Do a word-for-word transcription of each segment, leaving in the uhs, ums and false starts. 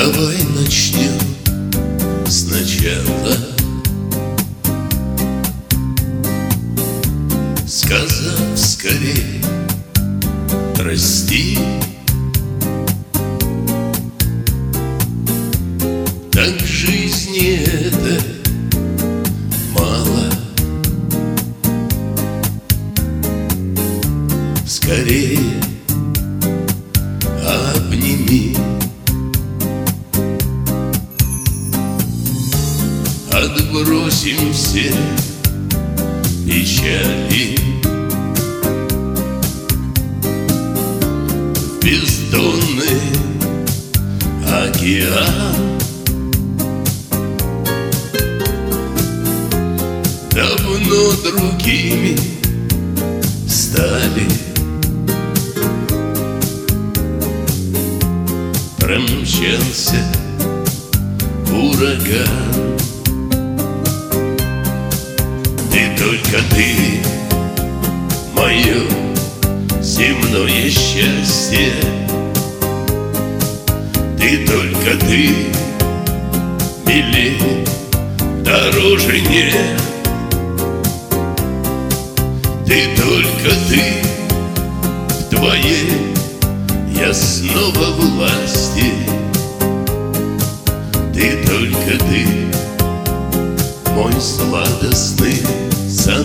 Давай начнем сначала, сказав скорее прости. Так жизни это мало. Скорее обними. Отбросим все печали в бездонный океан. Давно другими стали. Промчался ураган. Ты только ты, мое земное счастье. Ты только ты, милей, дороже нет. Ты только ты, в твоей я снова власти. Ты только ты, мой сладостный сонет.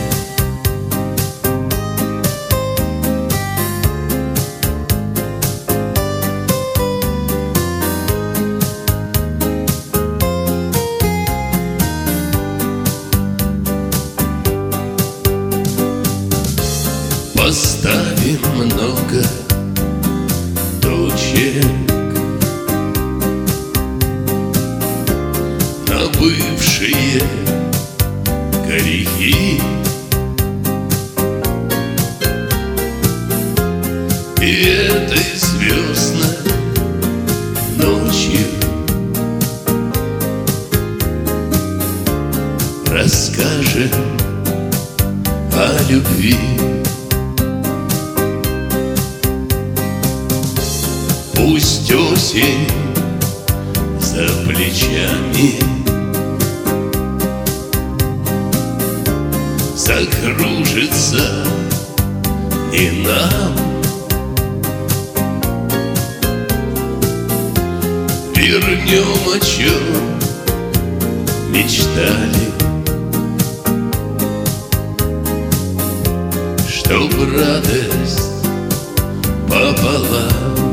Поставим много точек на бывшие грехи. И этой звездной ночью расскажем о любви. Пусть осень за плечами закружится не нам. Вернем, о чем мечтали, чтоб радость пополам.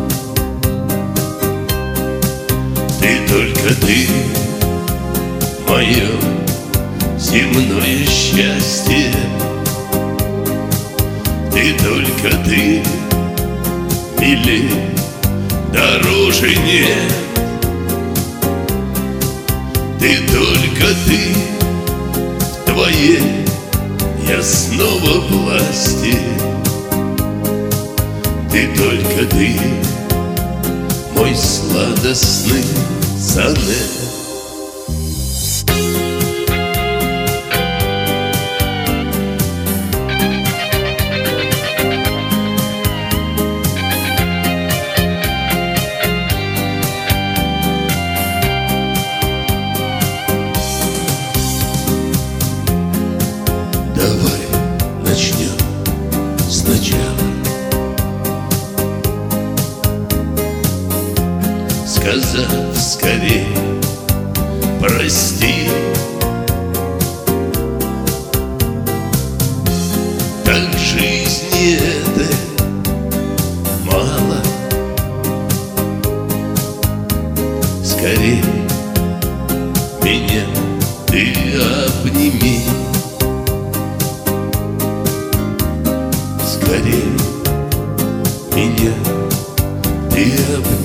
Ты только ты, мое земное счастье. Ты только ты, милей, дороже нет. Ты только ты, в твоей я снова власти. Ты только ты, мой сладостный сонет. Давай начнем сначала, сказав скорее прости. Так жизни это мало. Скорее меня ты обними. Скорее меня ты обними.